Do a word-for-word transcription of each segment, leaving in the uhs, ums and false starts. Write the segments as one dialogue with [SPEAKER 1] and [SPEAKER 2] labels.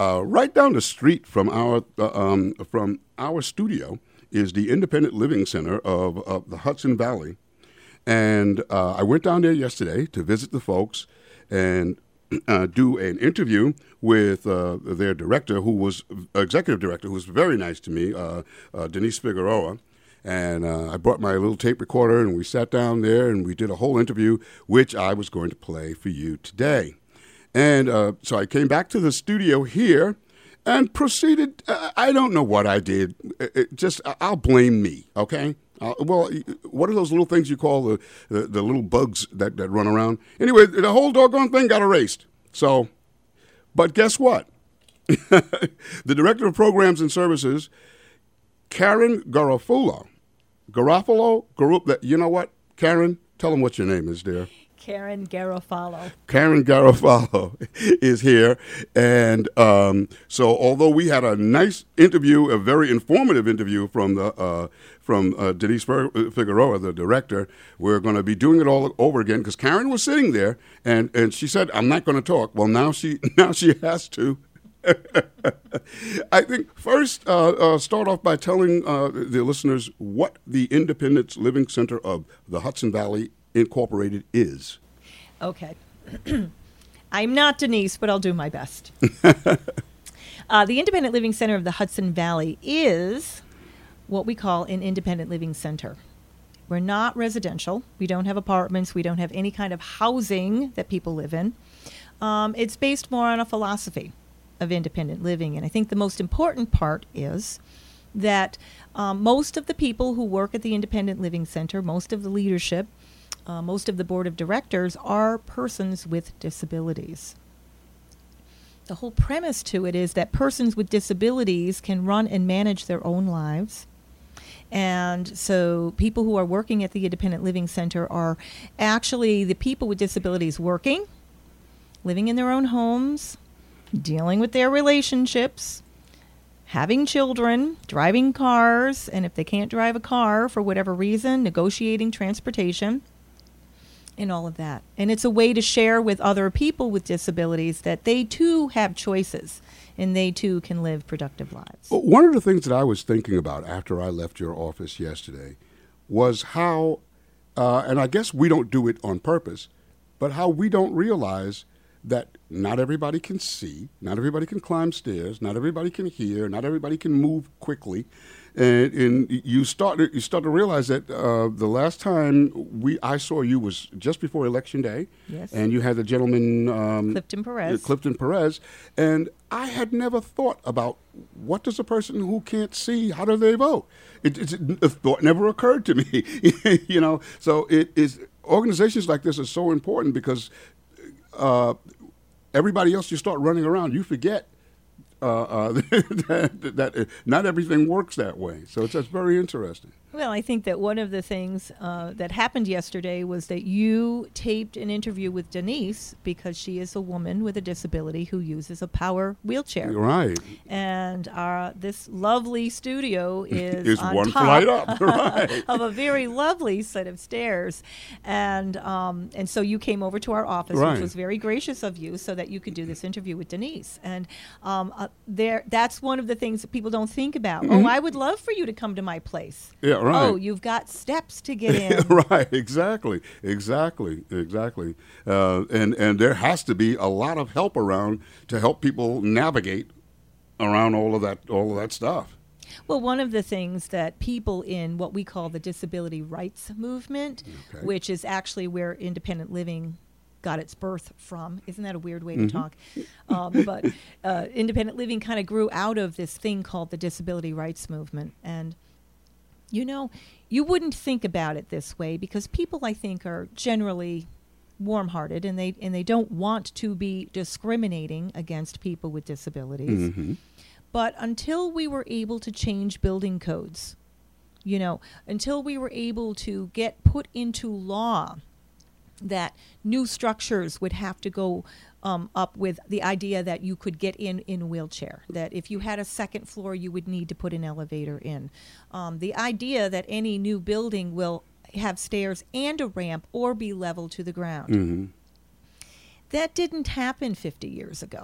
[SPEAKER 1] uh, right down the street from our uh, um, from our studio is the Independent Living Center of, of the Hudson Valley. And uh, I went down there yesterday to visit the folks and uh, do an interview with uh, their director, who was executive director, who was very nice to me, uh, uh, Denise Figueroa. And uh, I brought my little tape recorder, and we sat down there, and we did a whole interview, which I was going to play for you today. And uh, so I came back to the studio here and proceeded. Uh, I don't know what I did. It, it just I'll blame me, okay? Uh, well, what are those little things you call the, the, the little bugs that, that run around? Anyway, the whole doggone thing got erased. So, but guess what? The Director of Programs and Services, Karen Garofalo, Garofalo, Garup, you know what? Karen, tell them what your name is, dear.
[SPEAKER 2] Karen Garofalo.
[SPEAKER 1] Karen Garofalo is here. And um, so although we had a nice interview, a very informative interview from the uh, from uh, Denise Figueroa, the director, we're going to be doing it all over again because Karen was sitting there and, and she said, I'm not going to talk. Well, now she now she has to. I think first uh, uh, start off by telling uh, the listeners what the Independence Living Center of the Hudson Valley Incorporated is.
[SPEAKER 2] Okay. I'm not Denise, but I'll do my best. uh, the Independent Living Center of the Hudson Valley is what we call an independent living center. We're not residential. We don't have apartments. We don't have any kind of housing that people live in. Um, it's based more on a philosophy of independent living. And I think the most important part is that um, most of the people who work at the Independent Living Center, most of the leadership, uh, most of the board of directors are persons with disabilities. The whole premise to it is that persons with disabilities can run and manage their own lives. And so people who are working at the Independent Living Center are actually the people with disabilities working, living in their own homes, dealing with their relationships, having children, driving cars, and if they can't drive a car for whatever reason, negotiating transportation, and all of that. And it's a way to share with other people with disabilities that they too have choices and they too can live productive lives.
[SPEAKER 1] Well, one of the things that I was thinking about after I left your office yesterday was how, uh, and I guess we don't do it on purpose, but how we don't realize that not everybody can see, not everybody can climb stairs, not everybody can hear, not everybody can move quickly. And, and you start to, you start to realize that uh, the last time we I saw you was just before Election Day.
[SPEAKER 2] Yes.
[SPEAKER 1] And you had the gentleman um,
[SPEAKER 2] Clifton Perez.
[SPEAKER 1] Uh, Clifton Perez. And I had never thought about what does a person who can't see, how do they vote? It, it, a thought never occurred to me. You know, so it is organizations like this are so important because Uh, everybody else, you start running around, you forget uh, uh, that, that not everything works that way. So it's, it's very interesting.
[SPEAKER 2] Well, I think that one of the things uh, that happened yesterday was that you taped an interview with Denise because she is a woman with a disability who uses a power wheelchair.
[SPEAKER 1] Right.
[SPEAKER 2] And our, this lovely studio is,
[SPEAKER 1] is
[SPEAKER 2] on
[SPEAKER 1] one
[SPEAKER 2] top
[SPEAKER 1] flight up, right.
[SPEAKER 2] of a very lovely set of stairs. And um, and so you came over to our office,
[SPEAKER 1] right.
[SPEAKER 2] which was very gracious of you, so that you could do this interview with Denise. And um, uh, there, that's one of the things that people don't think about. Mm-hmm. Oh, I would love for you to come to my place.
[SPEAKER 1] Yeah. Right.
[SPEAKER 2] Oh, you've got steps to get in.
[SPEAKER 1] Right, exactly, exactly, exactly. Uh, and, and there has to be a lot of help around to help people navigate around all of that, all of that stuff.
[SPEAKER 2] Well, one of the things that people in what we call the disability rights movement, okay. which is actually where independent living got its birth from. Isn't that a weird way to
[SPEAKER 1] mm-hmm.
[SPEAKER 2] talk? Um, but uh, independent living kind of grew out of this thing called the disability rights movement. And you know, you wouldn't think about it this way because people, I think, are generally warm-hearted and they and they don't want to be discriminating against people with disabilities.
[SPEAKER 1] Mm-hmm.
[SPEAKER 2] But until we were able to change building codes, you know, until we were able to get put into law that new structures would have to go um, up with the idea that you could get in in a wheelchair, that if you had a second floor, you would need to put an elevator in. Um, the idea that any new building will have stairs and a ramp or be level to the ground.
[SPEAKER 1] Mm-hmm.
[SPEAKER 2] That didn't happen fifty years ago.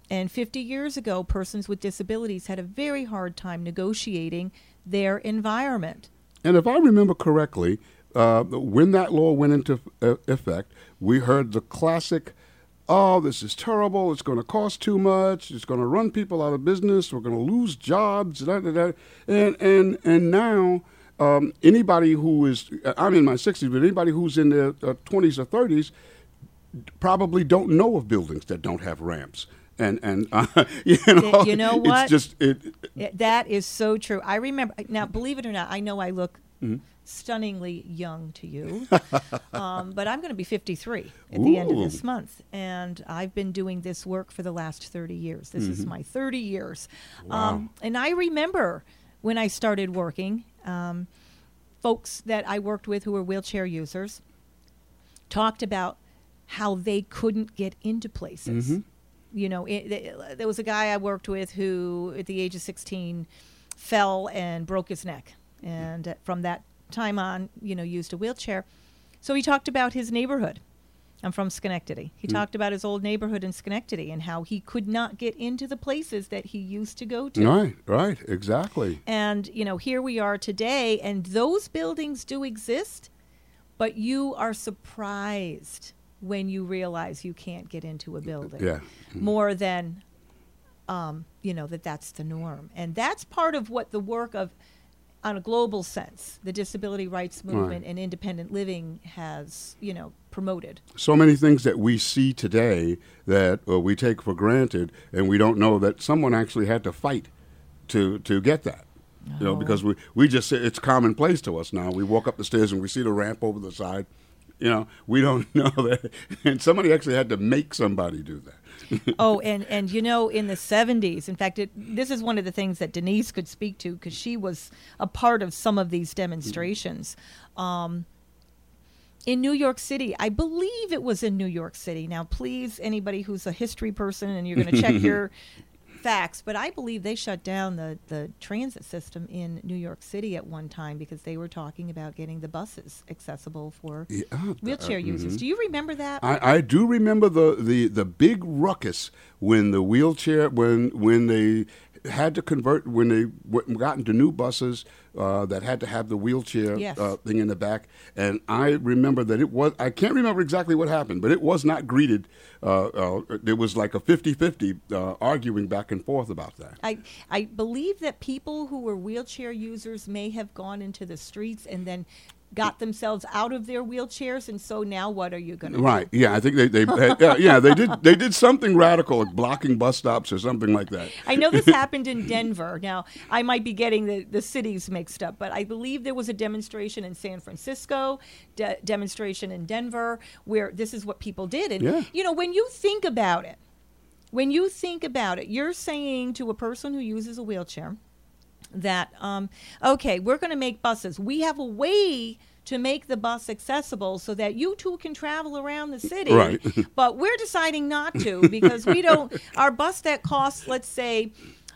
[SPEAKER 2] And fifty years ago, persons with disabilities had a very hard time negotiating their environment.
[SPEAKER 1] And if I remember correctly, uh, when that law went into uh, effect, we heard the classic, oh, this is terrible, it's going to cost too much, it's going to run people out of business, we're going to lose jobs, da, da, da. And, and, and now um, anybody who is, I'm in my sixties, but anybody who's in their uh, twenties or thirties probably don't know of buildings that don't have ramps. And, and uh, you know,
[SPEAKER 2] you know what?
[SPEAKER 1] It's just, it,
[SPEAKER 2] it, that is so true. I remember, now, believe it or not, I know I look
[SPEAKER 1] mm-hmm.
[SPEAKER 2] stunningly young to you, um, but I'm going to be fifty-three at the end of this month. And I've been doing this work for the last thirty years. This mm-hmm. is my thirty years.
[SPEAKER 1] Wow.
[SPEAKER 2] Um, and I remember when I started working, um, folks that I worked with who were wheelchair users talked about how they couldn't get into places.
[SPEAKER 1] Mm-hmm.
[SPEAKER 2] You know, it, it, there was a guy I worked with who, at the age of sixteen, fell and broke his neck. And uh, from that time on, you know, used a wheelchair. So he talked about his neighborhood. I'm from Schenectady. He
[SPEAKER 1] Mm-hmm.
[SPEAKER 2] talked about his old neighborhood in Schenectady and how he could not get into the places that he used to go to.
[SPEAKER 1] Right, right, exactly.
[SPEAKER 2] And, you know, here we are today, and those buildings do exist, but you are surprised when you realize you can't get into a building.
[SPEAKER 1] Yeah.
[SPEAKER 2] More than, um, you know, that that's the norm. And that's part of what the work of, on a global sense, the disability rights movement
[SPEAKER 1] Right.
[SPEAKER 2] and independent living has, you know, promoted.
[SPEAKER 1] So many things that we see today that uh, we take for granted, and we don't know that someone actually had to fight to to get that.
[SPEAKER 2] Oh.
[SPEAKER 1] You know, because we, we just say it's commonplace to us now. We walk up the stairs and we see the ramp over the side. You know, we don't know that. And somebody actually had to make somebody do that.
[SPEAKER 2] Oh, and, and you know, in the seventies, in fact, it, this is one of the things that Denise could speak to because she was a part of some of these demonstrations. Um, in New York City, I believe it was in New York City. Now, please, anybody who's a history person and you're going to check your facts, but I believe they shut down the, the transit system in New York City at one time because they were talking about getting the buses accessible for
[SPEAKER 1] Yeah,
[SPEAKER 2] wheelchair
[SPEAKER 1] uh,
[SPEAKER 2] users.
[SPEAKER 1] mhm.
[SPEAKER 2] Do you remember that?
[SPEAKER 1] I, I do remember the, the, the big ruckus when the wheelchair, when when they had to convert, when they w- got into new buses uh, that had to have the wheelchair
[SPEAKER 2] Yes.
[SPEAKER 1] uh, thing in the back. And I remember that it was, I can't remember exactly what happened, but it was not greeted. Uh, uh, there was like a fifty-fifty uh, arguing back and forth about that.
[SPEAKER 2] I, I believe that people who were wheelchair users may have gone into the streets and then got themselves out of their wheelchairs, and so now what are you going to
[SPEAKER 1] Right.
[SPEAKER 2] do?
[SPEAKER 1] Yeah, I think they, they had, yeah, yeah, they did they did something radical, like blocking bus stops or something like that.
[SPEAKER 2] I know this happened in Denver. Now, I might be getting the, the cities mixed up, but I believe there was a demonstration in San Francisco, de- demonstration in Denver, where this is what people did. And,
[SPEAKER 1] Yeah.
[SPEAKER 2] you know, when you think about it, when you think about it, you're saying to a person who uses a wheelchair that, um, okay, we're going to make buses. We have a way to make the bus accessible so that you too can travel around the city.
[SPEAKER 1] Right.
[SPEAKER 2] But we're deciding not to because we don't, our bus that costs, let's say,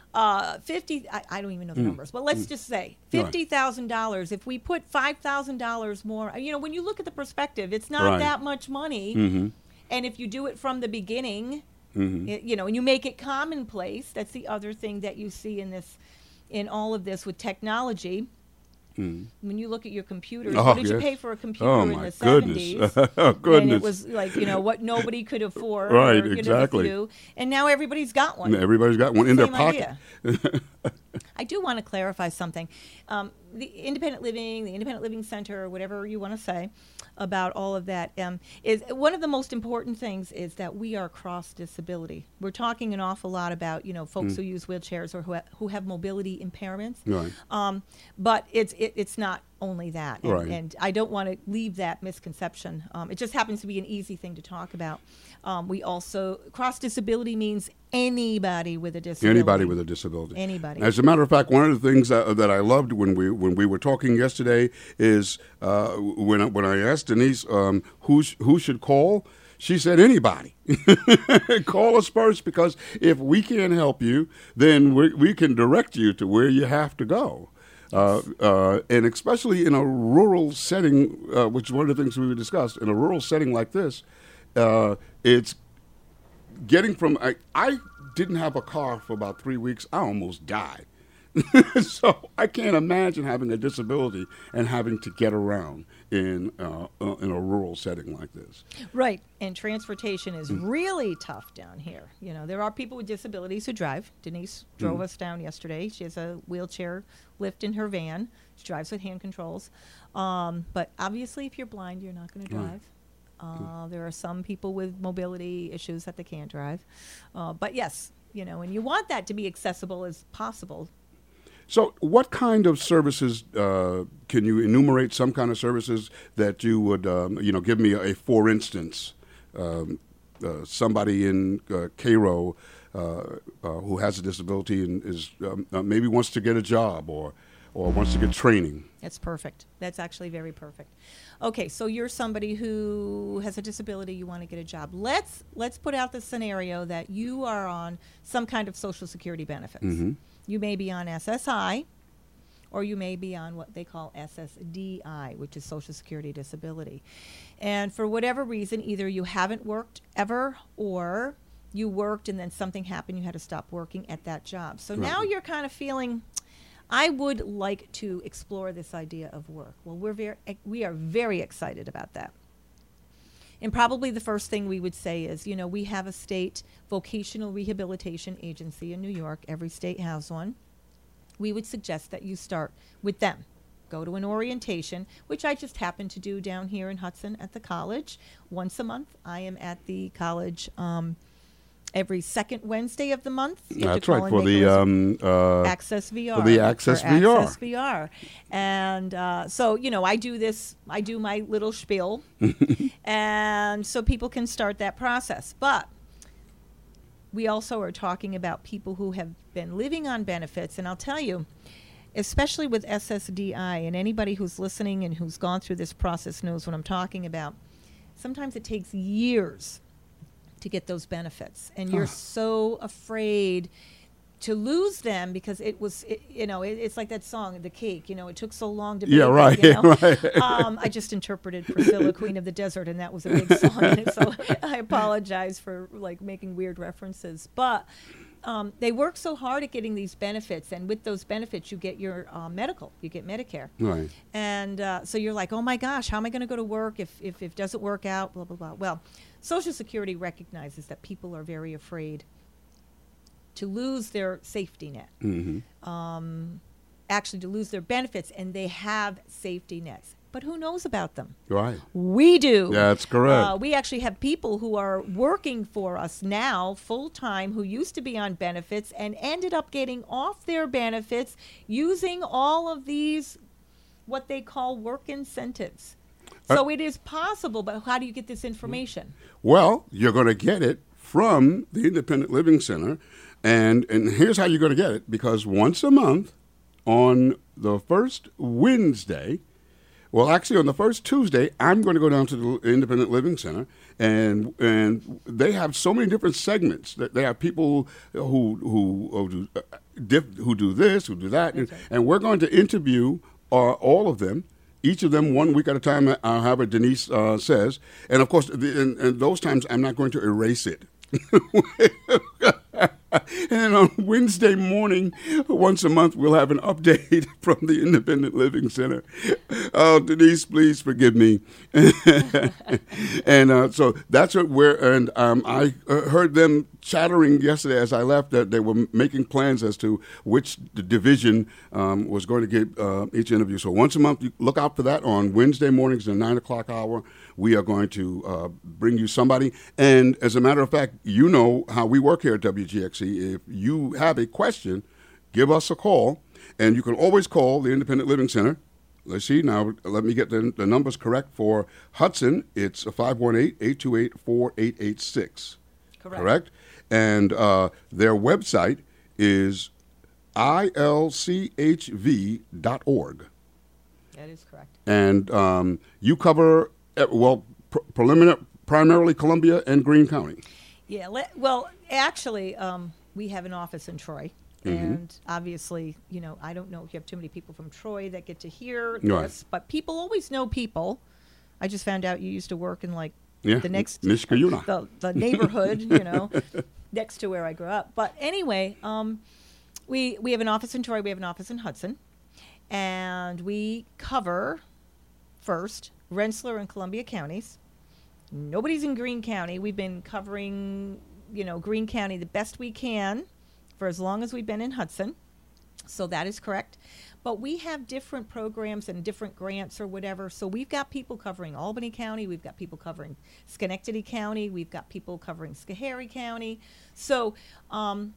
[SPEAKER 2] uh, fifty, I, I don't even know the numbers, but let's just say fifty thousand dollars. If we put five thousand dollars more, you know, when you look at the perspective, it's not
[SPEAKER 1] Right.
[SPEAKER 2] that much money.
[SPEAKER 1] Mm-hmm.
[SPEAKER 2] And if you do it from the beginning,
[SPEAKER 1] Mm-hmm.
[SPEAKER 2] it, you know, and you make it commonplace, that's the other thing that you see in this, in all of this with technology.
[SPEAKER 1] Mm.
[SPEAKER 2] When you look at your computers,
[SPEAKER 1] Oh,
[SPEAKER 2] what did you
[SPEAKER 1] yes.
[SPEAKER 2] pay for a computer
[SPEAKER 1] Oh
[SPEAKER 2] in
[SPEAKER 1] my
[SPEAKER 2] the seventies?
[SPEAKER 1] goodness! Oh
[SPEAKER 2] And
[SPEAKER 1] goodness!
[SPEAKER 2] it was like, you know, what nobody could afford.
[SPEAKER 1] Right,
[SPEAKER 2] or, you know,
[SPEAKER 1] exactly.
[SPEAKER 2] to do. And now everybody's got one.
[SPEAKER 1] Everybody's got one in their
[SPEAKER 2] Same
[SPEAKER 1] pocket.
[SPEAKER 2] idea. I do want to clarify something. Um, the independent living, the independent living center, whatever you want to say about all of that, um, is one of the most important things is that we are cross disability. We're talking an awful lot about, you know, folks
[SPEAKER 1] Mm.
[SPEAKER 2] who use wheelchairs or who, ha- who have mobility impairments.
[SPEAKER 1] Right.
[SPEAKER 2] Um, but it's it, it's not only that, and,
[SPEAKER 1] Right.
[SPEAKER 2] and I don't want to leave that misconception. Um, it just happens to be an easy thing to talk about. Um, we also cross disability means anybody with a disability.
[SPEAKER 1] Anybody with a disability.
[SPEAKER 2] Anybody.
[SPEAKER 1] As a matter of fact, one of the things that, that I loved when we when we were talking yesterday is uh, when I, when I asked Denise um, who sh- who should call. She said, anybody. Call us first, because if we can't help you, then we, we can direct you to where you have to go. Uh, uh, and especially in a rural setting, uh, which is one of the things we discussed, in a rural setting like this, uh, it's getting from, I, I didn't have a car for about three weeks, I almost died. So I can't imagine having a disability and having to get around in uh, uh, in a rural setting like this.
[SPEAKER 2] Right, and transportation is really tough down here. You know, there are people with disabilities who drive. Denise drove mm. us down yesterday. She has a wheelchair lift in her van. She drives with hand controls. Um, but obviously, if you're blind, you're not going to drive. Right. Uh, there are some people with mobility issues that they can't drive. Uh, but yes, you know, and you want that to be accessible as possible.
[SPEAKER 1] So what kind of services, uh, can you enumerate some kind of services that you would, um, you know, give me a, a for instance, um, uh, somebody in uh, Cairo uh, uh, who has a disability and is um, uh, maybe wants to get a job or, or wants to get training.
[SPEAKER 2] That's perfect. That's actually very perfect. Okay, so you're somebody who has a disability, you want to get a job. Let's let's put out the scenario that you are on some kind of Social Security benefits. Mm-hmm. You may be on S S I, or you may be on what they call S S D I, which is Social Security Disability. And for whatever reason, either you haven't worked ever, or you worked and then something happened, you had to stop working at that job. So right. now you're kind of feeling, I would like to explore this idea of work. Well, we're very, we are very excited about that. And probably the first thing we would say is, you know, we have a state vocational rehabilitation agency in New York. Every state has one. We would suggest that you start with them. Go to an orientation, which I just happen to do down here in Hudson at the college. Once a month, I am at the college um, every second Wednesday of the month.
[SPEAKER 1] That's right, for the um, uh,
[SPEAKER 2] Access V R.
[SPEAKER 1] For the Access
[SPEAKER 2] for
[SPEAKER 1] V R.
[SPEAKER 2] Access V R. And uh, so, you know, I do this, I do my little spiel, and so people can start that process. But we also are talking about people who have been living on benefits, and I'll tell you, especially with S S D I, and anybody who's listening and who's gone through this process knows what I'm talking about, sometimes it takes years to get those benefits, and you're so afraid to lose them because it was, it, you know, it, it's like that song, The Cake, you know, it took so long to bake.
[SPEAKER 1] Yeah, right,
[SPEAKER 2] it, you know?
[SPEAKER 1] right.
[SPEAKER 2] Um, I just interpreted Priscilla, Queen of the Desert, and that was a big song, and so I apologize for, like, making weird references. But um, they work so hard at getting these benefits, and with those benefits, you get your uh, medical, you get Medicare.
[SPEAKER 1] Right.
[SPEAKER 2] And uh, so you're like, oh, my gosh, how am I going to go to work if, if, if it doesn't work out, blah, blah, blah. Well, Social Security recognizes that people are very afraid to lose their safety net, mm-hmm. um, actually to lose their benefits, and they have safety nets. But who knows about them?
[SPEAKER 1] Right.
[SPEAKER 2] We do.
[SPEAKER 1] That's correct.
[SPEAKER 2] Uh, we actually have people who are working for us now full-time who used to be on benefits and ended up getting off their benefits using all of these, what they call work incentives. So uh, it is possible, but how do you get this information?
[SPEAKER 1] Well, you're going to get it from the Independent Living Center, and, and here's how you're going to get it, because once a month on the first Wednesday, well, actually on the first Tuesday, I'm going to go down to the Independent Living Center, and and they have so many different segments. They have people who who who do, uh, diff, who do this, who do that, and, right. and we're going to interview uh, all of them. Each of them one week at a time, uh, however Denise uh, says. And, of course, the, in, in those times, I'm not going to erase it. And on Wednesday morning, once a month, we'll have an update from the Independent Living Center. Oh, Denise, please forgive me. And uh, so that's what we're, and um, I uh, heard them chattering yesterday as I left that they were making plans as to which the division um, was going to get uh, each interview. So once a month, you look out for that on Wednesday mornings in the nine o'clock hour. We are going to uh, bring you somebody. And as a matter of fact, you know how we work here at W G X C. If you have a question, give us a call. And you can always call the Independent Living Center. Let's see, now let me get the, the numbers correct. For Hudson, it's five one eight, eight two eight, four eight eight six.
[SPEAKER 2] Correct.
[SPEAKER 1] Correct? And uh, their website is I L C H V dot org.
[SPEAKER 2] That is correct.
[SPEAKER 1] And um, you cover, well, pr- preliminary, primarily Columbia and Greene County.
[SPEAKER 2] Yeah, le- well, actually, um, we have an office in Troy. Mm-hmm. And obviously, you know, I don't know if you have too many people from Troy that get to hear
[SPEAKER 1] right.
[SPEAKER 2] this, but people always know people. I just found out you used to work in, like,
[SPEAKER 1] yeah,
[SPEAKER 2] the next
[SPEAKER 1] Niskayuna.
[SPEAKER 2] the, the neighborhood, you know. next to where I grew up. But anyway, um, we we have an office in Troy. We have an office in Hudson, and we cover first Rensselaer and Columbia counties. Nobody's in Greene County. We've been covering, you know, Greene County the best we can for as long as we've been in Hudson. So that is correct. But we have different programs and different grants or whatever. So we've got people covering Albany County. We've got people covering Schenectady County. We've got people covering Schoharie County. So um,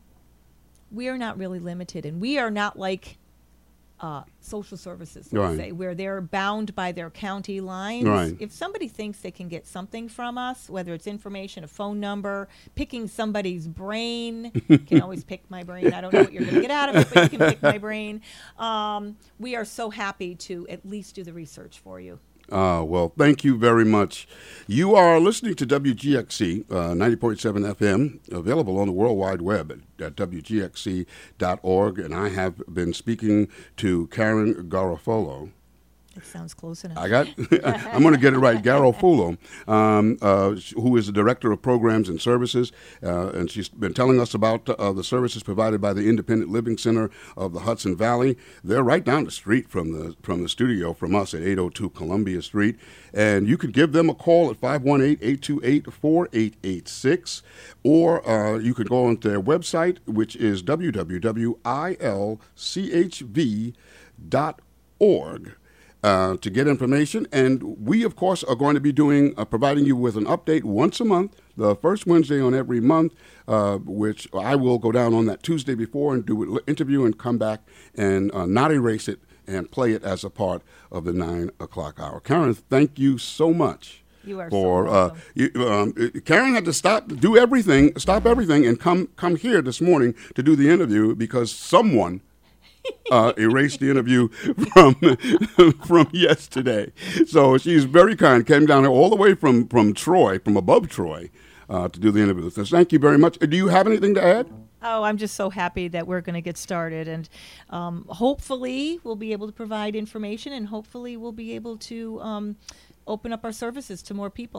[SPEAKER 2] we are not really limited. And we are not like uh, social services, let's
[SPEAKER 1] Right.
[SPEAKER 2] say, where they're bound by their county lines.
[SPEAKER 1] Right.
[SPEAKER 2] If somebody thinks they can get something from us, whether it's information, a phone number, picking somebody's brain, you can always pick my brain. I don't know what you're going to get out of it, but you can pick my brain. Um, we are so happy to at least do the research for you.
[SPEAKER 1] Uh, well, thank you very much. You are listening to W G X C, uh, ninety point seven F M, available on the World Wide Web at, at W G X C dot org, and I have been speaking to Karen Garofalo.
[SPEAKER 2] It sounds close enough.
[SPEAKER 1] I got. I'm going to get it right. Garofalo, um, uh, who is the director of programs and services, uh, and she's been telling us about uh, the services provided by the Independent Living Center of the Hudson Valley. They're right down the street from the from the studio from us at eight oh two Columbia Street, and you can give them a call at five one eight, eight two eight, four eight eight six, or uh, you can go on their website, which is w w w dot i l c h v dot org. Uh, to get information. And we, of course, are going to be doing uh, providing you with an update once a month, the first Wednesday on every month, uh, which I will go down on that Tuesday before and do an interview and come back and uh, not erase it and play it as a part of the nine o'clock hour. Karen, thank you so much.
[SPEAKER 2] You are
[SPEAKER 1] for
[SPEAKER 2] so
[SPEAKER 1] uh,
[SPEAKER 2] welcome.
[SPEAKER 1] you, um, Karen had to stop, do everything, stop everything, and come come here this morning to do the interview because someone Uh, erased the interview from from yesterday. So she's very kind. Came down here all the way from, from Troy, from above Troy, uh, to do the interview. So thank you very much. Do you have anything to add?
[SPEAKER 2] Oh, I'm just so happy that we're going to get started. And um, hopefully we'll be able to provide information, and hopefully we'll be able to um, open up our services to more people.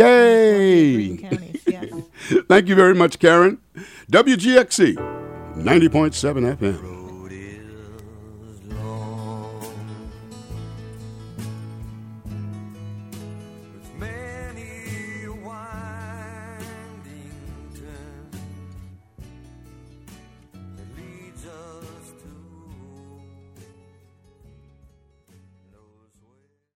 [SPEAKER 1] Yay!
[SPEAKER 2] Green counties, yes.
[SPEAKER 1] Thank you very much, Karen. W G X C, ninety point seven F M.